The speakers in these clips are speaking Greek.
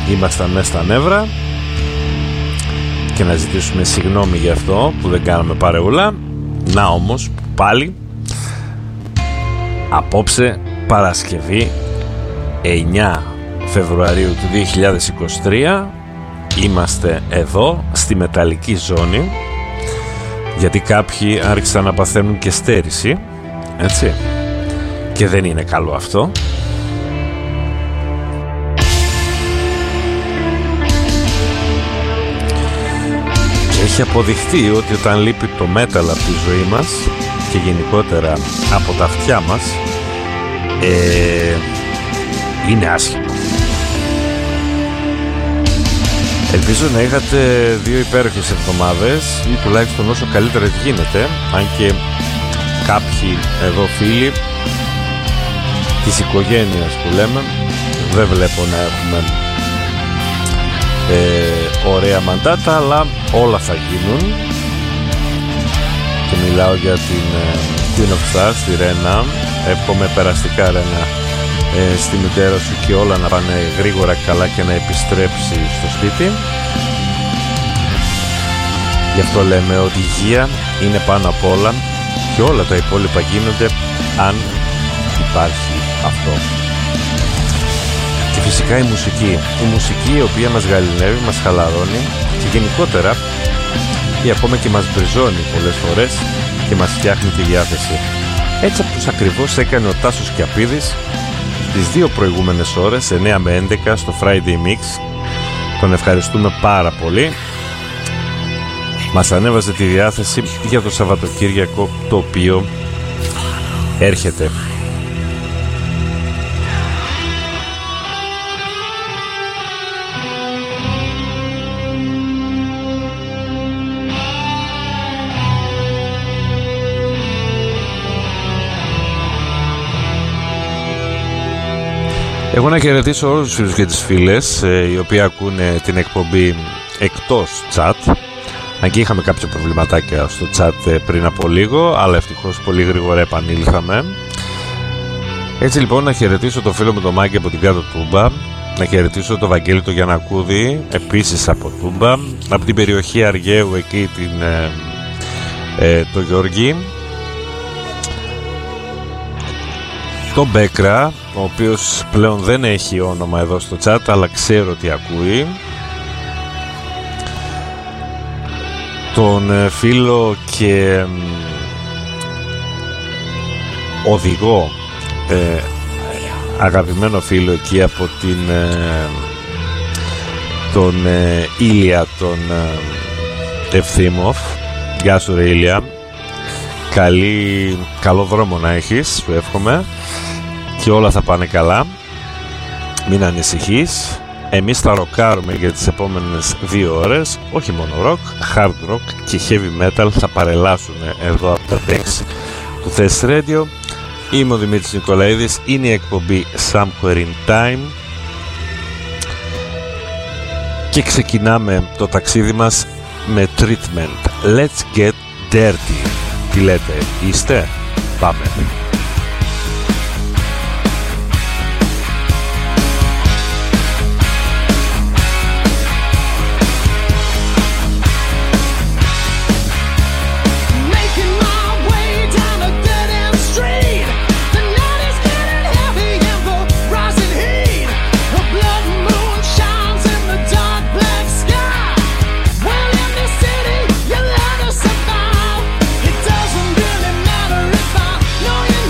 ήμασταν μέσα στα νεύρα και να ζητήσουμε συγγνώμη για αυτό που δεν κάναμε παρεούλα. Να όμως πάλι απόψε Παρασκευή 9 Φεβρουαρίου του 2023 είμαστε εδώ στη μεταλλική ζώνη, γιατί κάποιοι άρχισαν να παθαίνουν και στέρηση, έτσι, και δεν είναι καλό αυτό. Και έχει αποδειχθεί ότι όταν λείπει το metal από τη ζωή μας και γενικότερα από τα αυτιά μας, είναι άσχημο. Ελπίζω να είχατε 2 υπέροχες εβδομάδες ή τουλάχιστον όσο καλύτερα γίνεται, αν και κάποιοι εδώ φίλοι της οικογένειας που λέμε δεν βλέπω να έχουμε ωραία μαντάτα, αλλά όλα θα γίνουν. Και μιλάω για την Queen of Stars, τη Ρένα. Εύχομαι περαστικά, Ρένα, στη μητέρα σου και όλα να πάνε γρήγορα καλά και να επιστρέψει στο σπίτι. Γι' αυτό λέμε ότι η υγεία είναι πάνω απ' όλα και όλα τα υπόλοιπα γίνονται αν υπάρχει αυτό. Και φυσικά η μουσική η οποία μας γαληνεύει, μας χαλαρώνει και γενικότερα ή ακόμα και μας μπριζώνει πολλές φορές και μας φτιάχνει τη διάθεση. Έτσι όπως ακριβώς έκανε ο Τάσος Κιαπίδης τις 2 προηγούμενες ώρες, 9 με 11 στο Friday Mix. Τον ευχαριστούμε πάρα πολύ. Μας ανέβαζε τη διάθεση για το Σαββατοκύριακο το οποίο έρχεται. Εγώ να χαιρετήσω όλους τους φίλους και τις φίλες οι οποίοι ακούνε την εκπομπή εκτός chat. Αν και είχαμε κάποια προβληματάκια στο chat πριν από λίγο, αλλά ευτυχώς πολύ γρήγορα επανήλθαμε. Έτσι λοιπόν να χαιρετήσω το φίλο μου τον Μάκη από την κάτω Τούμπα, να χαιρετήσω το Βαγγέλη το Γιαννακούδη επίσης από Τούμπα, από την περιοχή Αργαίου εκεί το Γιώργη, τον Μπέκρα, ο οποίος πλέον δεν έχει όνομα εδώ στο chat, αλλά ξέρω ότι ακούει. Τον φίλο και οδηγό, αγαπημένο φίλο εκεί από τον Ήλια, τον Ευθύμοφ. Γεια σου ρε Ήλια, καλό δρόμο να έχεις, σου εύχομαι και όλα θα πάνε καλά, μην ανησυχείς. Εμείς θα ροκάρουμε για τις επόμενες 2 ώρες, όχι μόνο rock, hard rock και heavy metal θα παρελάσουν εδώ από τα decks του Thess Radio. Είμαι ο Δημήτρης Νικολαίδης, είναι η εκπομπή Somewhere in Time και ξεκινάμε το ταξίδι μας με Treatment. Let's get dirty. Τι λέτε, είστε? Πάμε. Doesn't really matter if I know you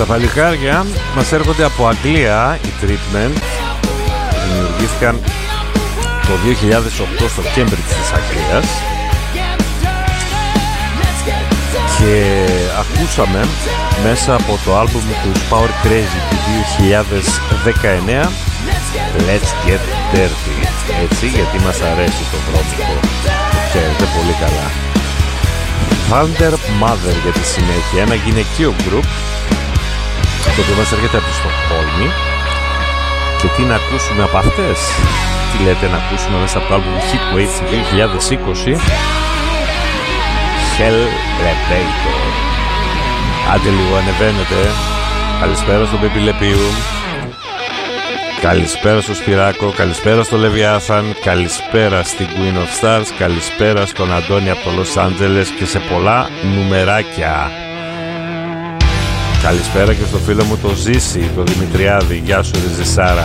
Τα παλικάρια μας έρχονται από Αγγλία, οι Treatment. Δημιουργήθηκαν το 2008 στο Cambridge της Αγγλίας και ακούσαμε μέσα από το άλμπουμ του Power Crazy του 2019 Let's Get Dirty, έτσι, γιατί μας αρέσει το βρώμικο, το ξέρετε πολύ καλά. Thunder Mother για τη συνέχεια, ένα γυναικείο group το οποίο μας έρχεται από τη Στοκχόλμη. Και τι να ακούσουμε από αυτές, τι λέτε να ακούσουμε μέσα από το άλμπουμ Heatwave του 2020, Hell Elevator. Άντε λίγο, ανεβαίνετε. Καλησπέρα στον Πεπιλεπίου, καλησπέρα στο Σπυράκο, καλησπέρα στο Λεβιάθαν, καλησπέρα στην Queen of Stars, καλησπέρα στον Αντώνη από το Los Angeles και σε πολλά νουμεράκια. Καλησπέρα και στο φίλο μου το Ζήση, το Δημητριάδη. Γεια σου ρε Ζησάρα.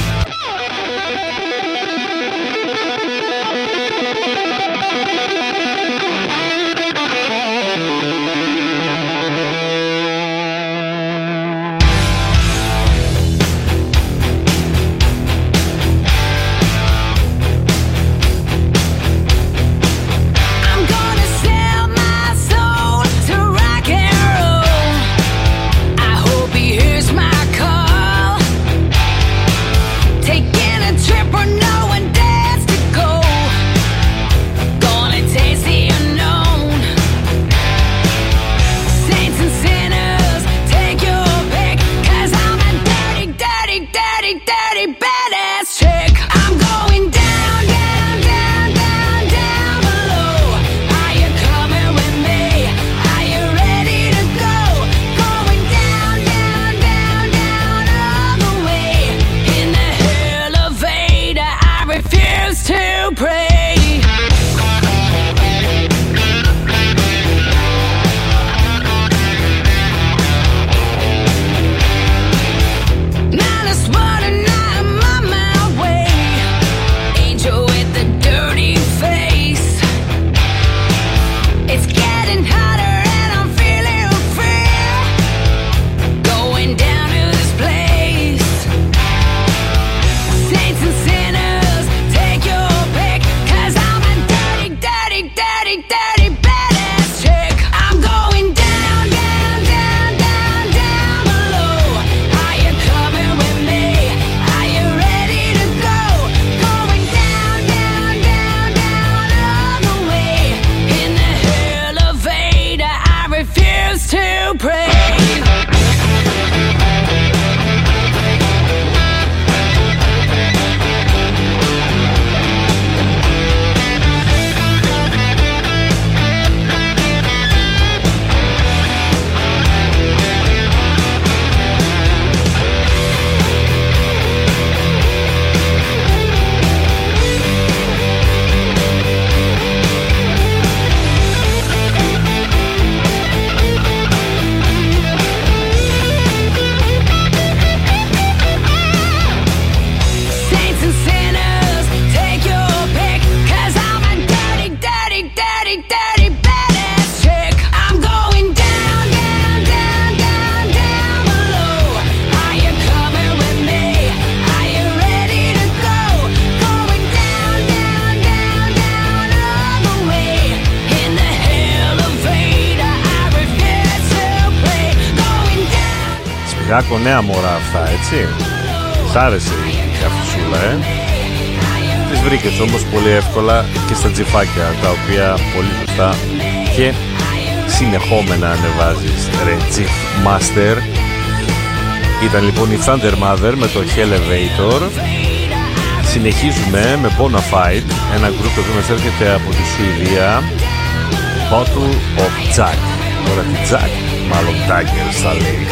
Σπυράκο, νέα μωρά αυτά, έτσι. Σ' άρεσε η καφισούλα, Τις βρήκες όμως πολύ εύκολα και στα τζιφάκια, τα οποία πολύ σωστά και συνεχόμενα ανεβάζεις. Ρε Τζιφ Master. Ήταν λοιπόν η Thunder Mother με το Elevator. Συνεχίζουμε με Bonafide, ένα γκρουπ το οποίο μας έρχεται από τη Σουηδία, Bottle of Jack. Τώρα τη Jack, μάλλον Dagger θα λέει.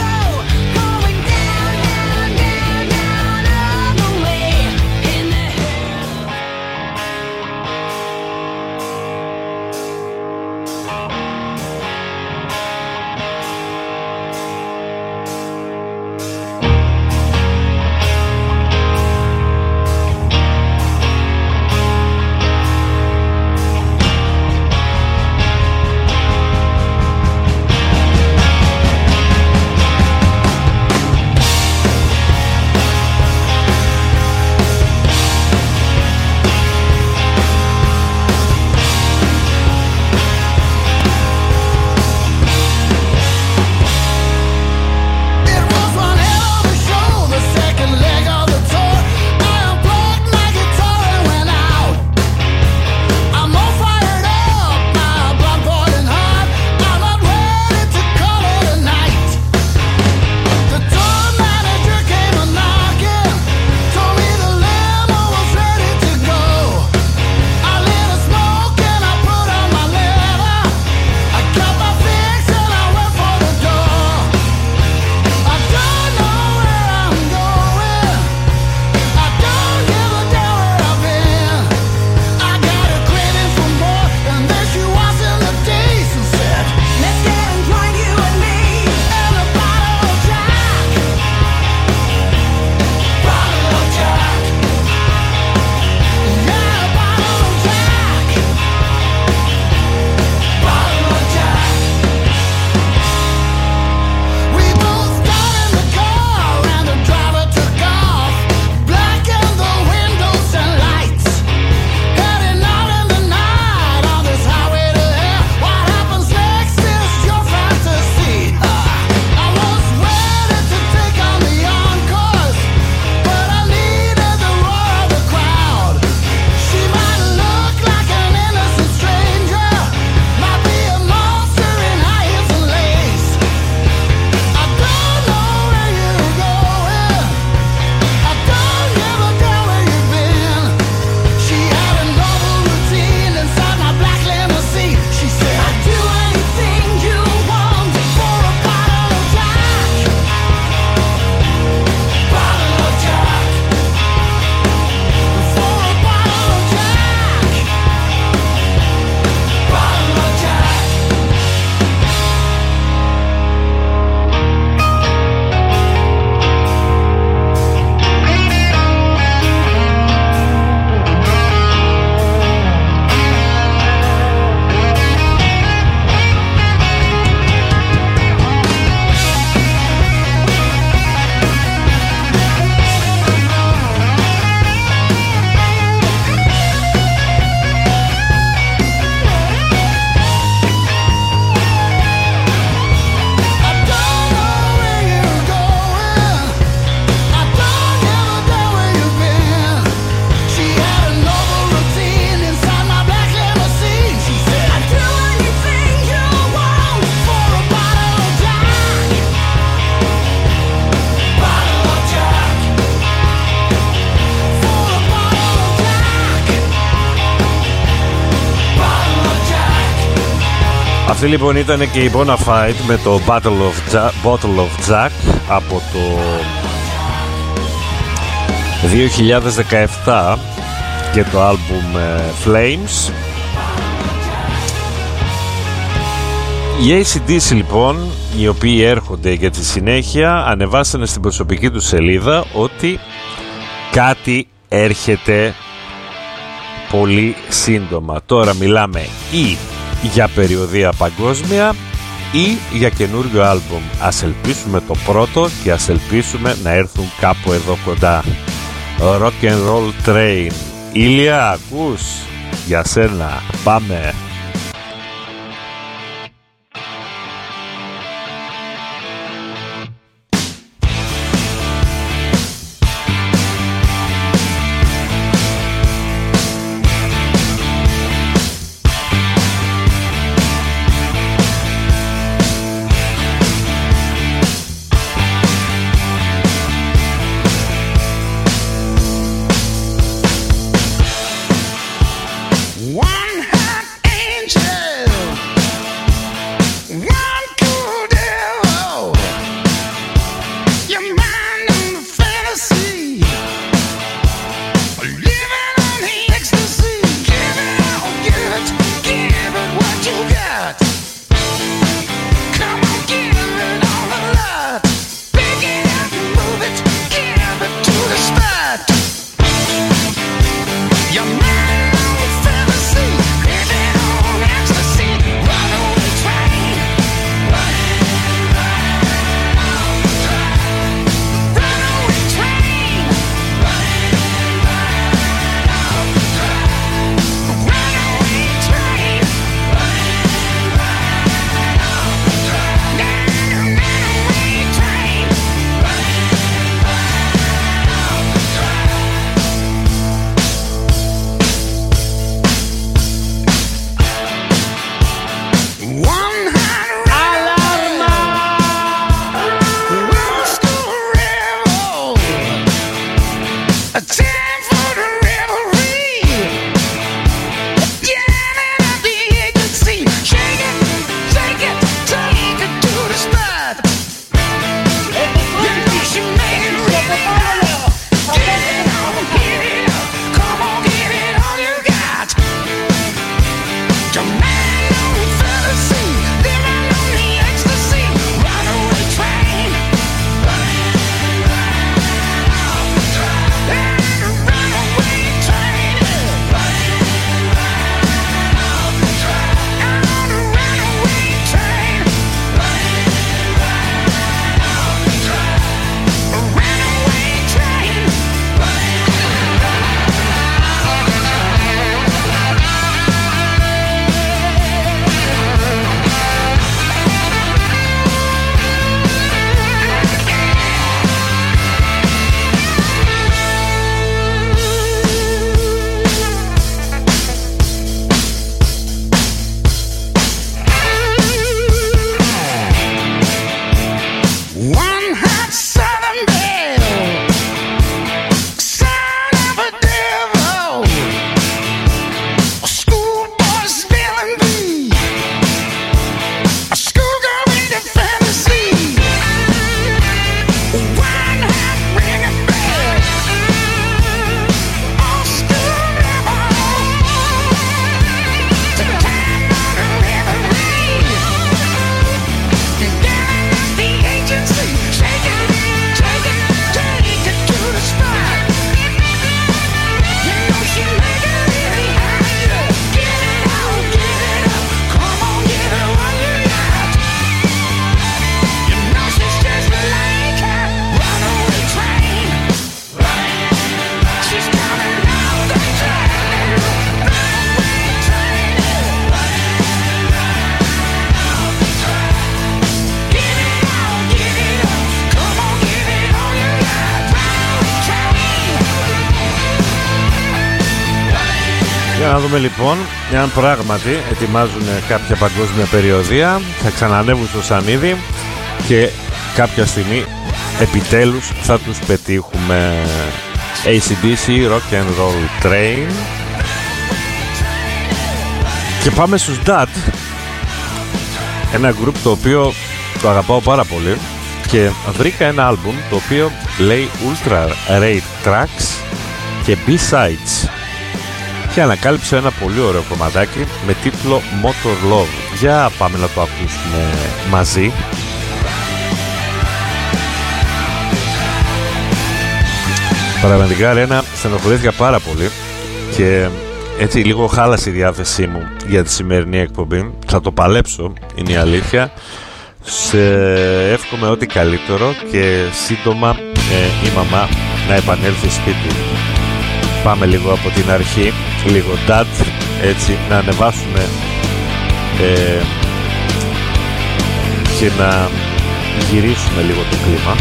Αυτή λοιπόν ήταν και η Bonafide με το Bottle of Jack από το 2017 και το άλμπουμ Flames. Οι AC/DC λοιπόν, οι οποίοι έρχονται για τη συνέχεια, ανεβάσανε στην προσωπική του σελίδα ότι κάτι έρχεται πολύ σύντομα. Τώρα μιλάμε ή για περιοδεία παγκόσμια ή για καινούριο άλμπουμ. Ας ελπίσουμε το πρώτο και ας ελπίσουμε να έρθουν κάπου εδώ κοντά. Rock and Roll Train. Ήλια, ακούς? Για σένα. Πάμε. Να δούμε λοιπόν εάν πράγματι ετοιμάζουν κάποια παγκόσμια περιοδεία, θα ξανανεύουν στο σανίδι και κάποια στιγμή επιτέλους θα τους πετύχουμε. AC/DC Rock and Roll Train. Και πάμε στους DAT. ένα group το οποίο το αγαπάω πάρα πολύ και βρήκα ένα άλμπουμ το οποίο λέει Ultra Rare Tracks και B-Sides και ανακάλυψα ένα πολύ ωραίο κομματάκι με τίτλο Motor Love. Για πάμε να το ακούσουμε μαζί. Πραγματικά Ρένα, στενοχωρήθηκα πάρα πολύ και έτσι λίγο χάλασε η διάθεσή μου για τη σημερινή εκπομπή. Θα το παλέψω, είναι η αλήθεια. Σε εύχομαι ό,τι καλύτερο και σύντομα η μαμά να επανέλθει σπίτι. Πάμε λίγο από την αρχή, λίγο dad, έτσι να ανεβάσουμε και να γυρίσουμε λίγο το κλίμα.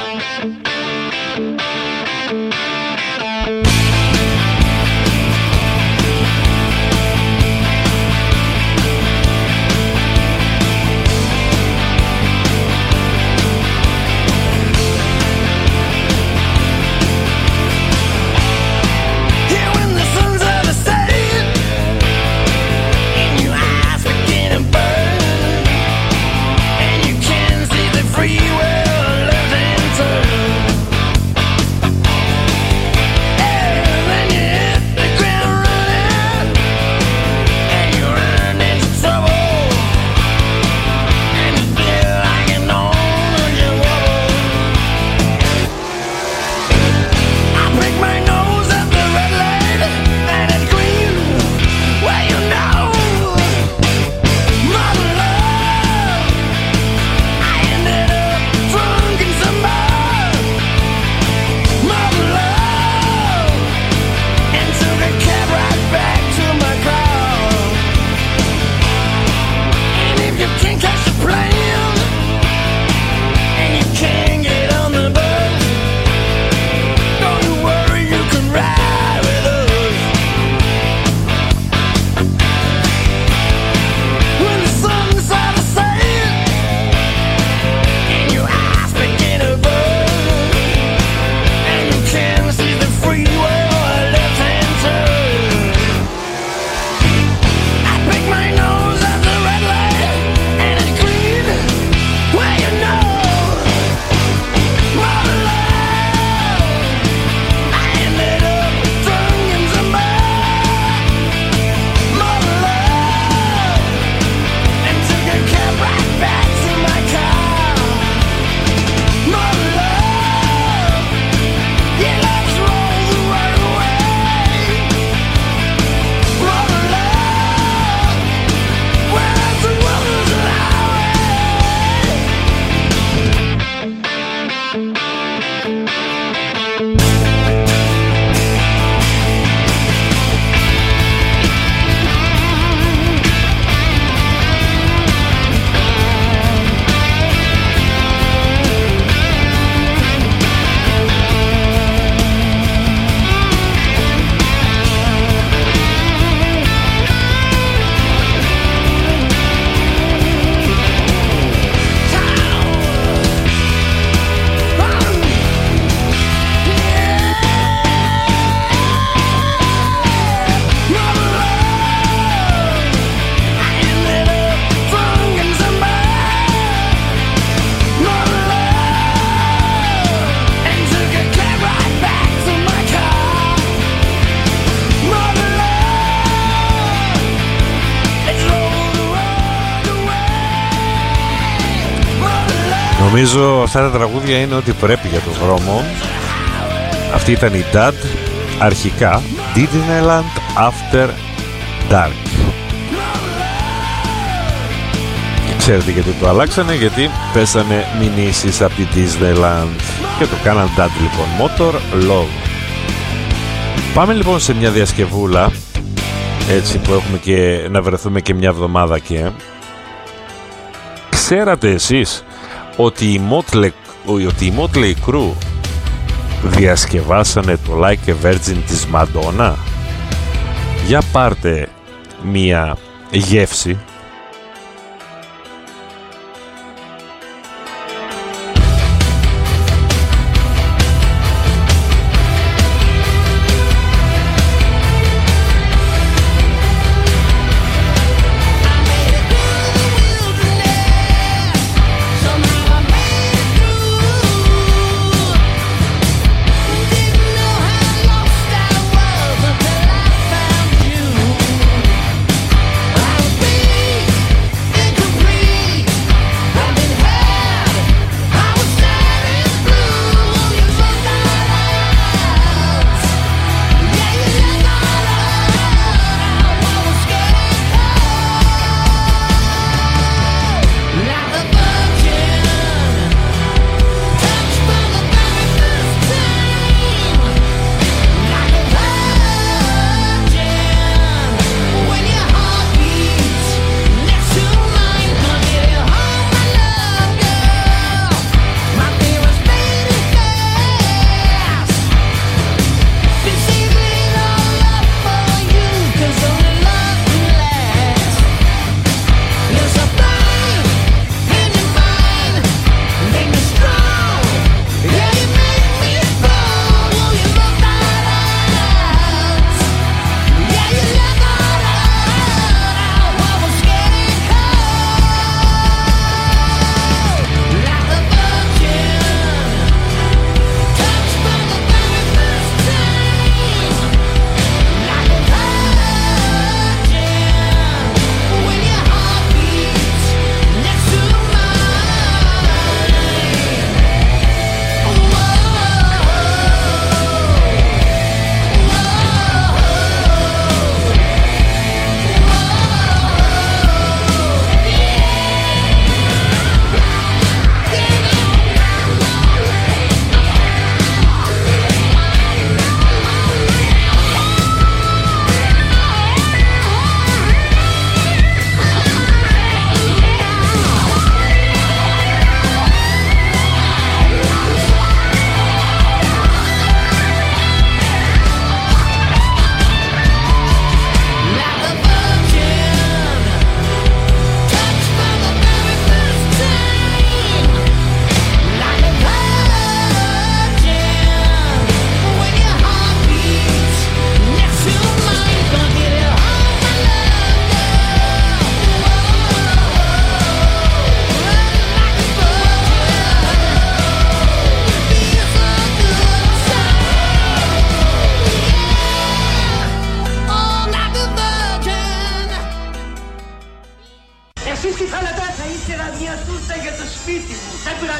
Νομίζω αυτά τα τραγούδια είναι ό,τι πρέπει για τον δρόμο. Αυτή ήταν η Dad, αρχικά Disneyland After Dark. Ξέρετε γιατί το αλλάξανε? Γιατί πέσανε μηνύσεις από τη Disneyland και το κάναν Dad λοιπόν. Motor Love. Πάμε λοιπόν σε μια διασκευούλα, έτσι που έχουμε και να βρεθούμε και μια εβδομάδα και... Ξέρατε εσείς ότι η Motley Crue διασκευάσανε το Like a Virgin της Madonna? Για πάρτε μία γεύση.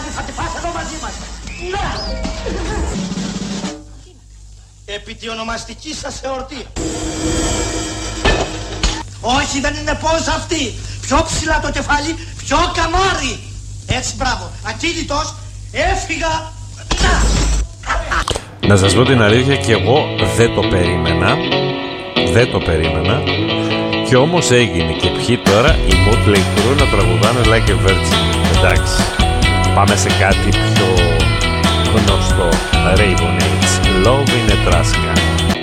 θα τη φας εδώ μαζί μας. Να! Επί τη ονομαστική σας εορτή. Όχι, δεν είναι πώς αυτή. Πιο ψηλά το κεφάλι, πιο καμάρι. Έτσι, μπράβο. Ακίνητος, έφυγα. Να σας πω την αλήθεια, και εγώ δεν το περίμενα. Δεν το περίμενα. Και όμως έγινε. Και ποιοι τώρα? Η Motley Crue να τραγουδάνε Like a Virgin. Εντάξει. Πάμε σε κάτι πιο γνωστό. Raven-Age, Love in Nebraska.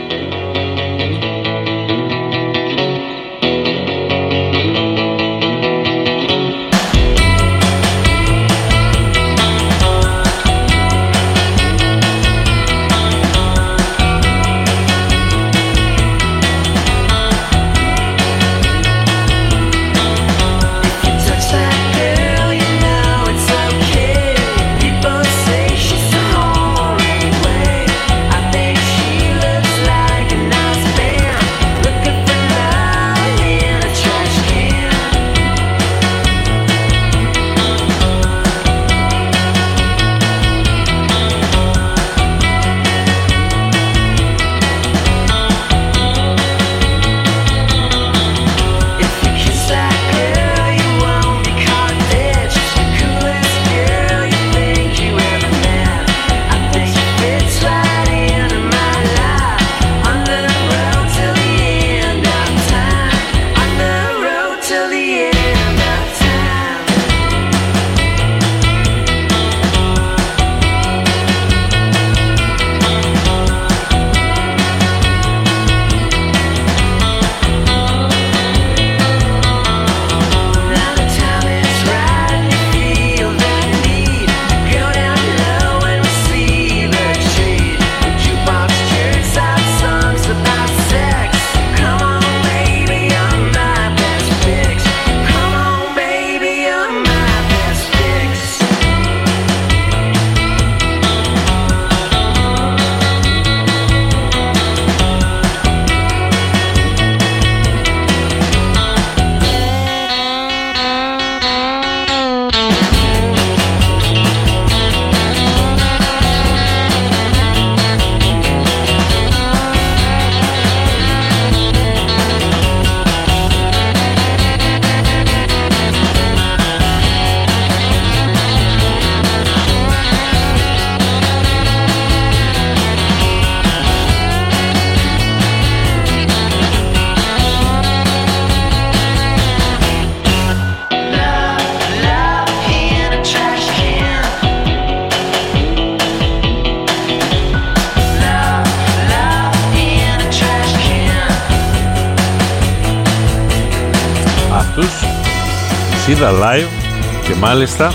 Είδα live και μάλιστα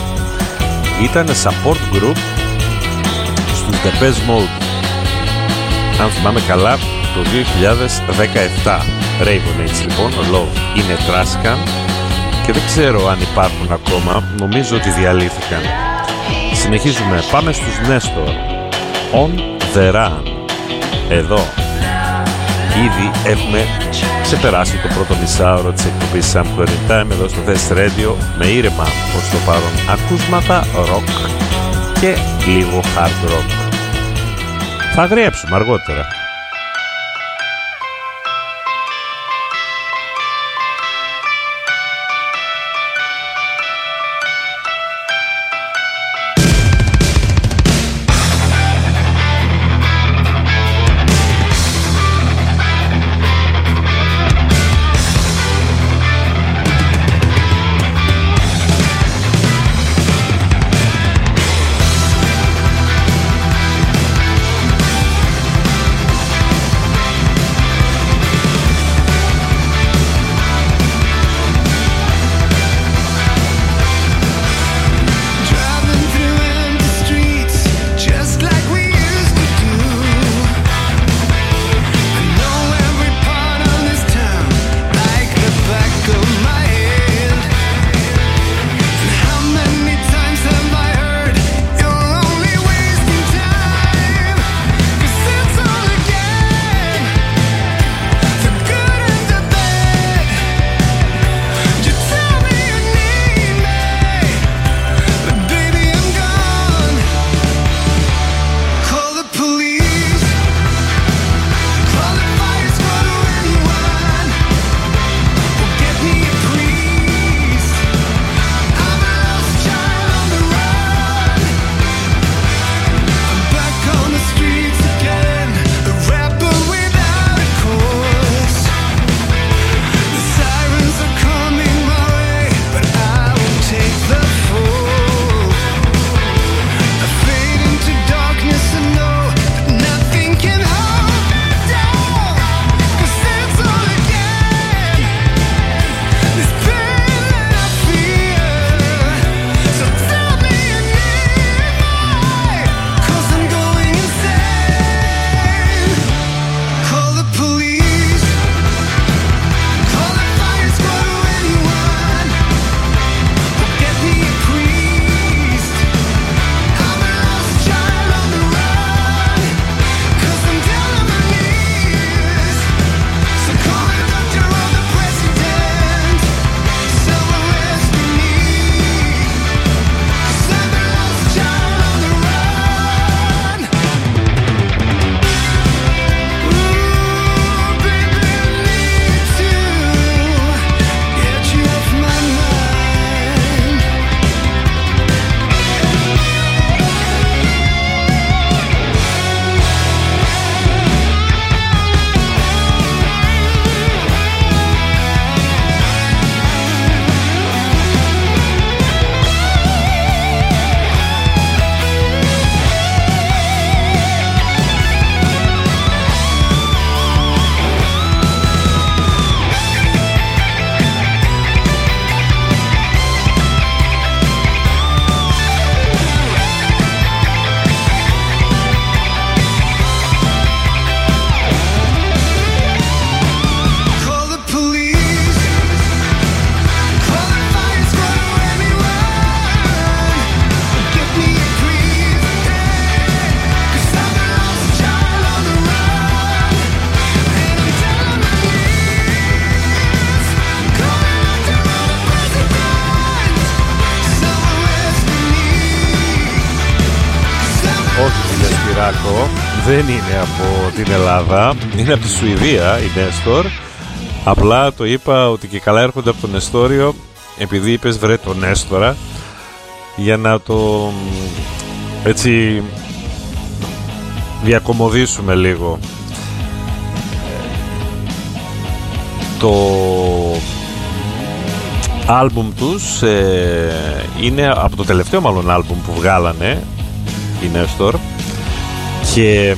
ήταν support group στους Depeche Mode, αν θυμάμαι καλά, το 2017. Raven-Age λοιπόν, Love in Nebraska, και δεν ξέρω αν υπάρχουν ακόμα, νομίζω ότι διαλύθηκαν. Συνεχίζουμε, πάμε στους Nestor, On the Run. Εδώ ήδη έχουμε ξεπεράσει το πρώτο μισάωρο της εκπομπής Sam Quarry Time εδώ στο Test Radio, με ήρεμα προς το παρόν ακούσματα, rock και λίγο hard rock. Θα αγριέψουμε αργότερα. Όχι, φίλε Σπυράκο, δεν είναι από την Ελλάδα, είναι από τη Σουηδία η Νέστορ. Απλά το είπα ότι και καλά έρχονται από τον Νεστόριο, επειδή είπες βρε τον Νέστορα, για να το έτσι διακομωδήσουμε λίγο. Το άλμπουμ τους είναι από το τελευταίο μάλλον άλμπουμ που βγάλανε η Νέστορ και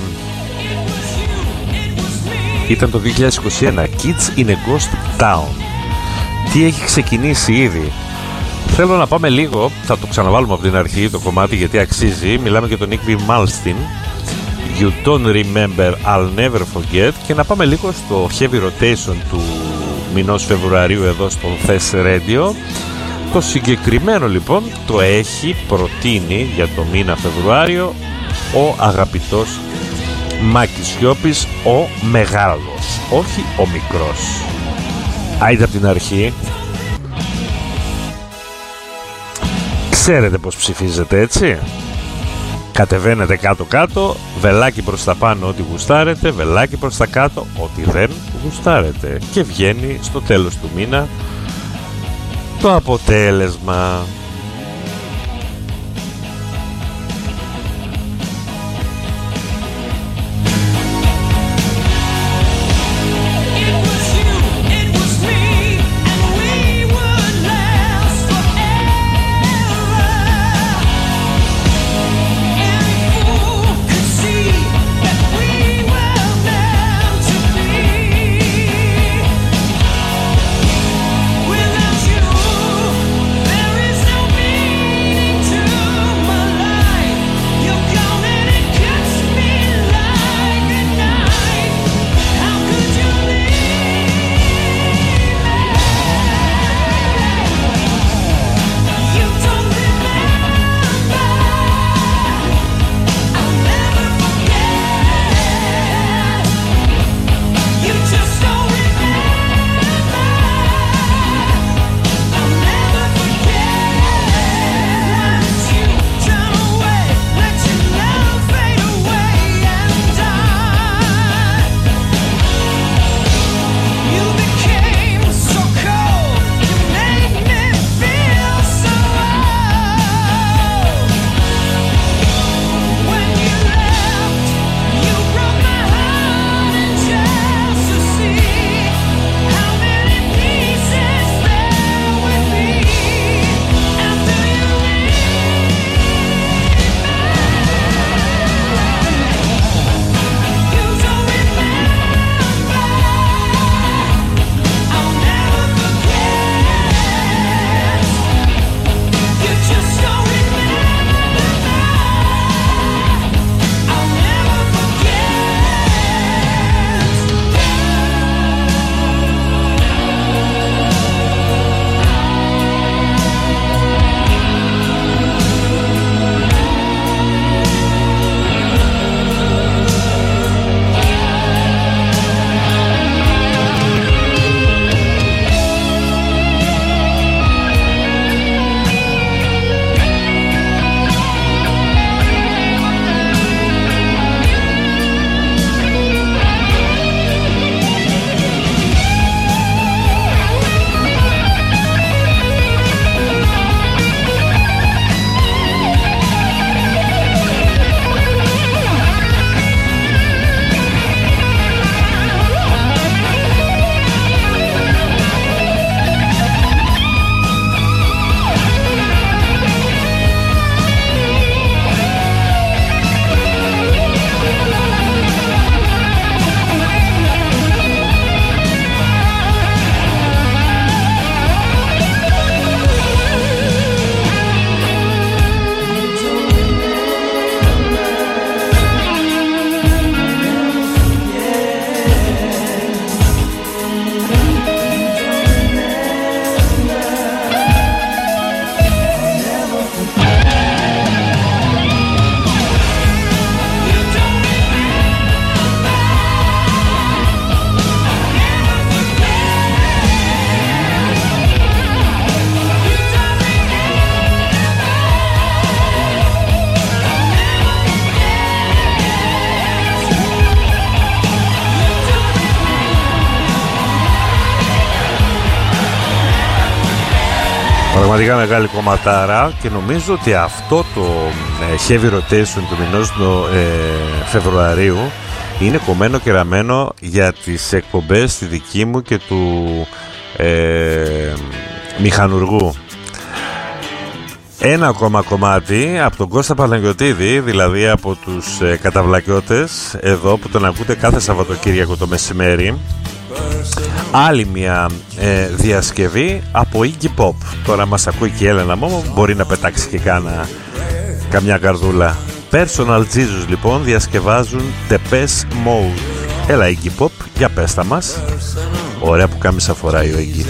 ήταν το 2021, Kids in a Ghost Town. Τι έχει ξεκινήσει ήδη. Θέλω να πάμε λίγο, θα το ξαναβάλουμε από την αρχή το κομμάτι γιατί αξίζει. Μιλάμε για τον Yngwie Malmsteen, You Don't Remember, I'll Never Forget, και να πάμε λίγο στο heavy rotation του μηνός Φεβρουαρίου εδώ στο Thess Radio. Το συγκεκριμένο λοιπόν το έχει προτείνει για το μήνα Φεβρουάριο ο αγαπητός Μάκης Σιώπης, ο μεγάλος, όχι ο μικρός. Άιντε από την αρχή. Ξέρετε πως ψηφίζετε, έτσι. Κατεβαίνετε κάτω-κάτω, βελάκι προς τα πάνω ό,τι γουστάρετε, βελάκι προς τα κάτω ό,τι δεν γουστάρετε. Και βγαίνει στο τέλος του μήνα το αποτέλεσμα. Without you, there is no Πραγματικά μεγάλη κομματάρα και νομίζω ότι αυτό το heavy rotation του μηνός Φεβρουαρίου είναι κομμένο και ραμμένο για τις εκπομπές τη δική μου και του μηχανουργού. Ένα ακόμα κομμάτι από τον Κώστα Παναγιωτίδη, δηλαδή από τους καταβλακιώτες εδώ που τον ακούτε κάθε Σαββατοκύριακο το μεσημέρι. Άλλη μια διασκευή από Iggy Pop. Τώρα μας ακούει και η Έλενα Μόμο, μπορεί να πετάξει και καμιά καρδούλα. Personal Jesus λοιπόν διασκευάζουν Depeche Mode. Έλα Iggy Pop, για πέστα μας. Ωραία που κάμισα φοράει ο Iggy.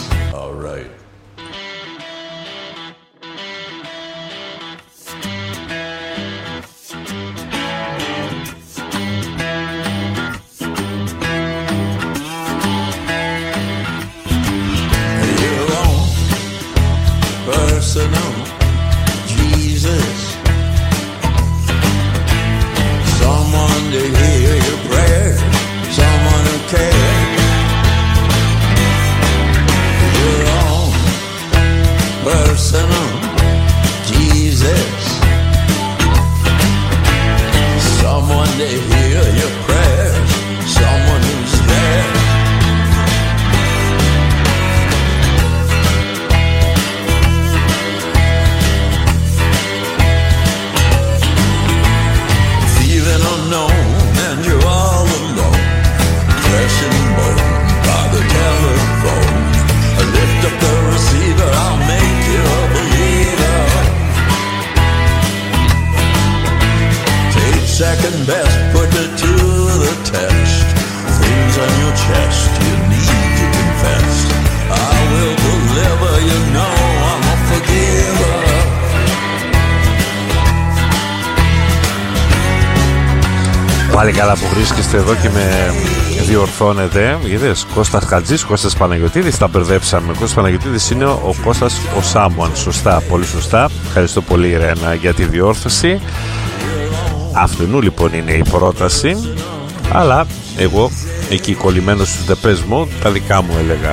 Πάλι καλά που βρίσκεστε εδώ και με διορθώνετε. Είδες, Κώστας Χατζής, Κώστας Παναγιωτίδης, τα μπερδέψαμε. Κώστας Παναγιωτίδης είναι ο Κώστας ο Σάμουαν. Σωστά, πολύ σωστά. Ευχαριστώ πολύ Ρένα για τη διόρθωση. Αυτού λοιπόν είναι η πρόταση. Αλλά εγώ εκεί κολλημένος στους Depeche Mode, τα δικά μου έλεγα.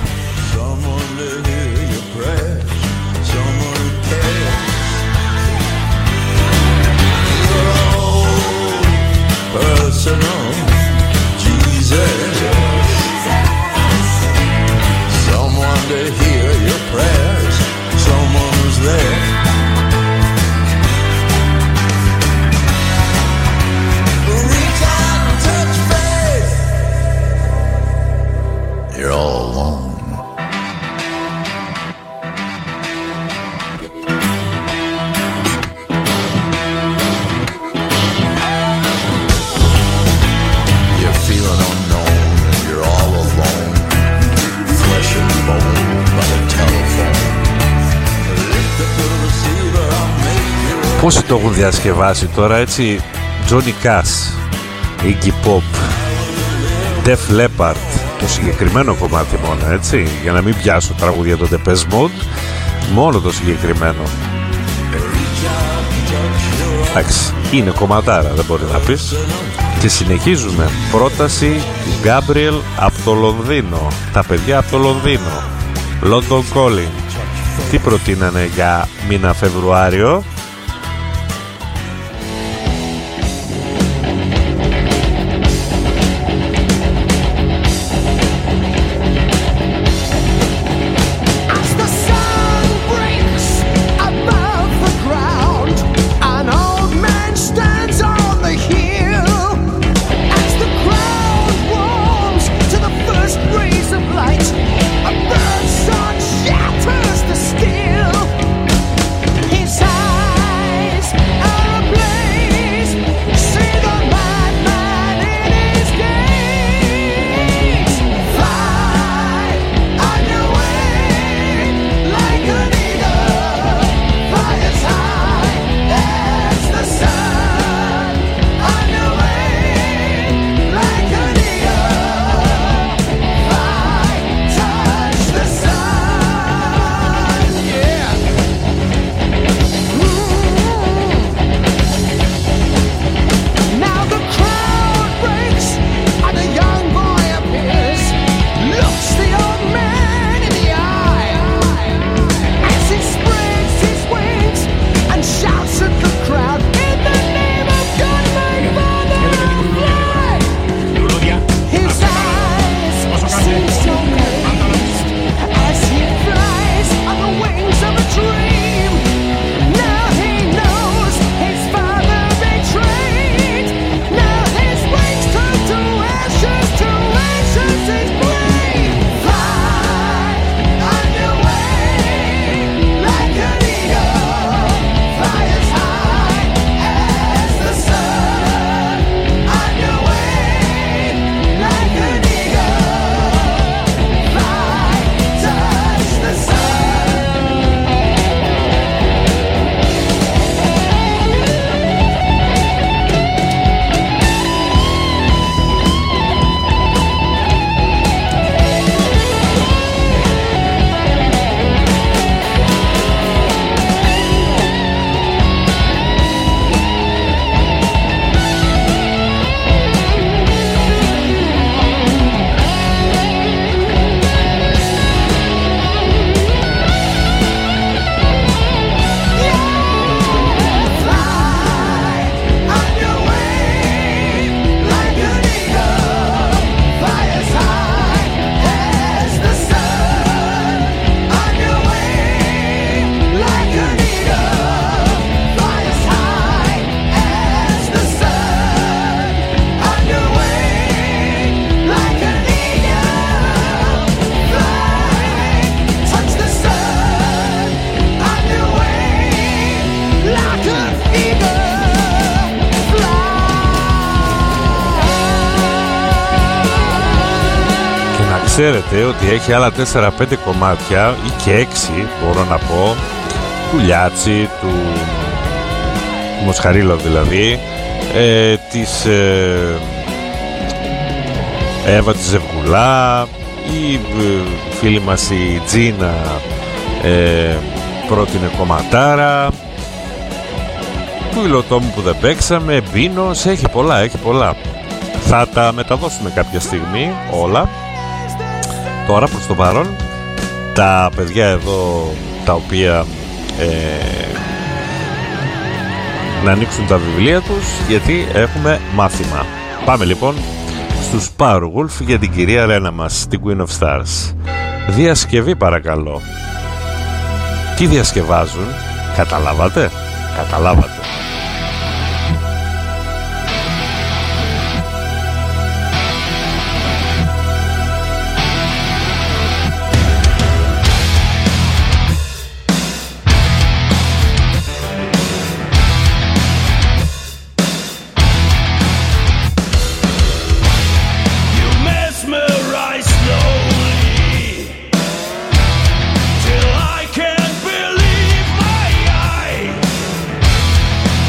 Personal Jesus, someone to hear your prayers, someone who's there. Reach out and touch faith. You're all alone. Πόσοι το έχουν διασκευάσει τώρα, έτσι? Johnny Cash, Iggy Pop, Def Leppard, το συγκεκριμένο κομμάτι μόνο, έτσι, για να μην πιάσω τραγούδια των Depeche Mode, μόνο το συγκεκριμένο. Εντάξει, είναι κομματάρα, δεν μπορεί να πεις. Και συνεχίζουμε. Πρόταση του Gabriel από το Λονδίνο. Τα παιδιά από το Λονδίνο, London Calling. Τι προτείνανε για μήνα Φεβρουάριο? Shatters the steel. His eyes ξέρετε ότι έχει άλλα 4-5 κομμάτια ή και 6 μπορώ να πω, του Λιάτσι, του Μοσχαρίλο δηλαδή, της Εύα της Ζευγουλά, η φίλη μας η Τζίνα πρότεινε κομματάρα, του Υλοτόμου που δεν παίξαμε, Μπίνος, έχει πολλά. Θα τα μεταδώσουμε κάποια στιγμή όλα. Τώρα προς το παρόν τα παιδιά εδώ τα οποία να ανοίξουν τα βιβλία τους, γιατί έχουμε μάθημα. Πάμε λοιπόν στους Powerwolf για την κυρία Ρένα μας, την Queen of Stars. Διασκευή παρακαλώ. Τι διασκευάζουν? Καταλάβατε? Till I can't believe my eyes.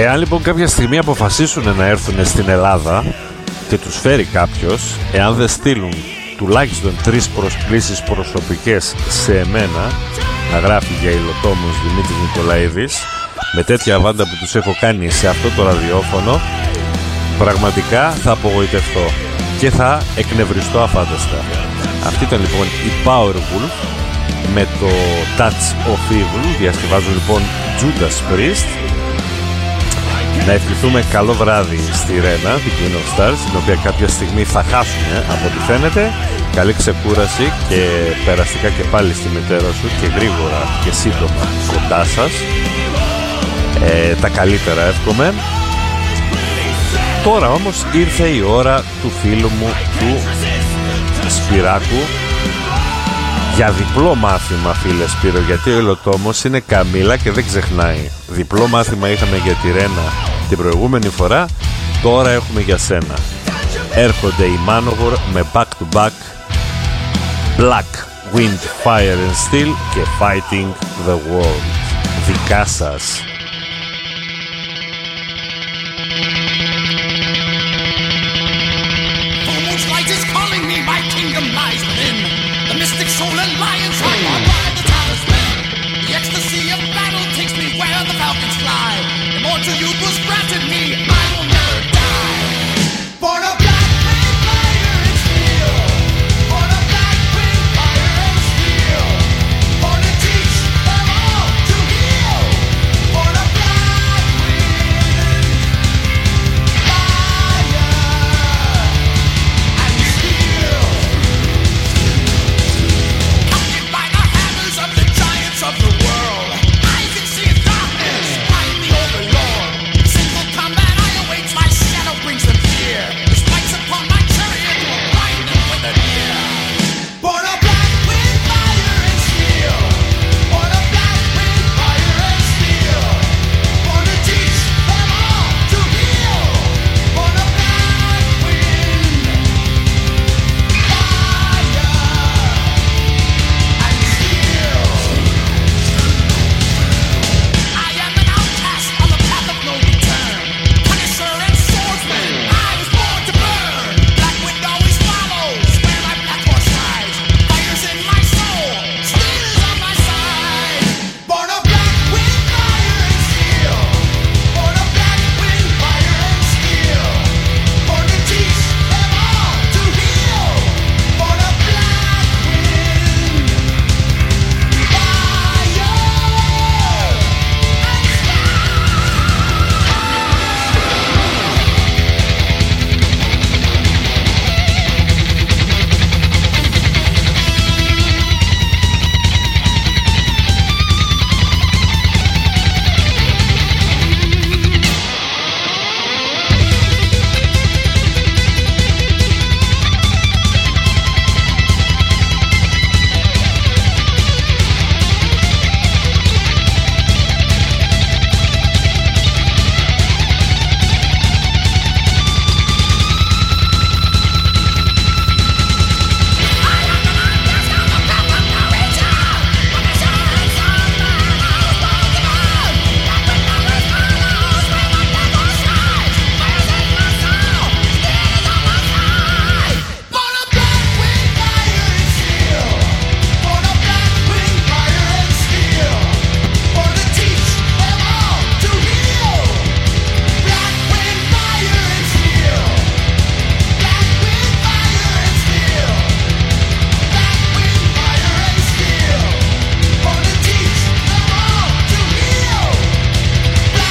Εάν λοιπόν κάποια στιγμή αποφασίσουν να έρθουν στην Ελλάδα και τους φέρει κάποιος, εάν δεν στείλουν τουλάχιστον 3 προσκλήσεις προσωπικές σε εμένα, να γράφει για υλοτόμους Δημήτρης Νικολαίδης, με τέτοια βάντα που τους έχω κάνει σε αυτό το ραδιόφωνο, πραγματικά θα απογοητευτώ και θα εκνευριστώ αφάνταστα. Αυτή ήταν λοιπόν η Powerwolf με το Touch of Evil. Διασκευάζουν λοιπόν Judas Priest. Να ευχηθούμε καλό βράδυ στη Ρένα, την Queen of Stars, την οποία κάποια στιγμή θα χάσουν από ό,τι φαίνεται. Καλή ξεκούραση και περαστικά και πάλι στη μητέρα σου και γρήγορα και σύντομα κοντά σας. Τα καλύτερα εύχομαι. Τώρα όμως ήρθε η ώρα του φίλου μου του Σπυράκου για διπλό μάθημα, φίλε Σπύρο, γιατί ο υλοτόμος είναι καμήλα και δεν ξεχνάει. Διπλό μάθημα είχαμε για τη Ρένα την προηγούμενη φορά, τώρα έχουμε για σένα. Έρχονται οι Manowar με back to back Black, Wind, Fire and Steel και Fighting the World. Δικά σας. Soul and lions high on by the talisman. The ecstasy of battle takes me where the falcons fly. Immortal you